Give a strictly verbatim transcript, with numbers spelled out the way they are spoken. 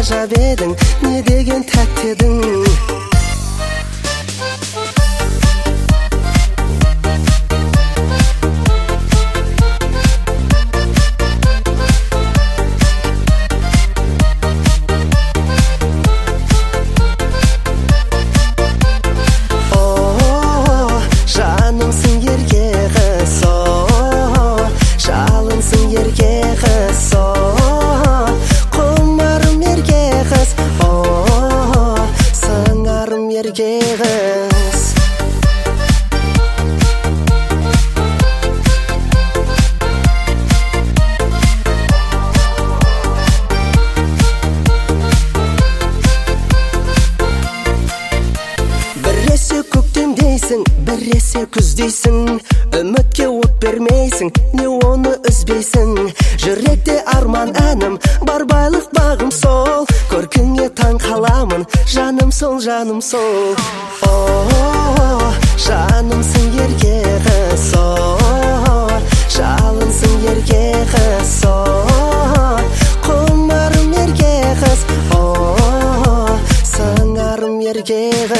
ғажап едің, не деген тәтті едің. Біресе күздейсің, үмітке от бермейсің, не оны үзбейсің. Жүректе арман әнім, бар байлық бағым сол, көркіңе таң қаламын, жаным сол, жаным сол. О, жанымсың ерке қыз, о, жалынсың ерке қыз, о, құмарым ерке қыз, о, сыңарым ерке қыз.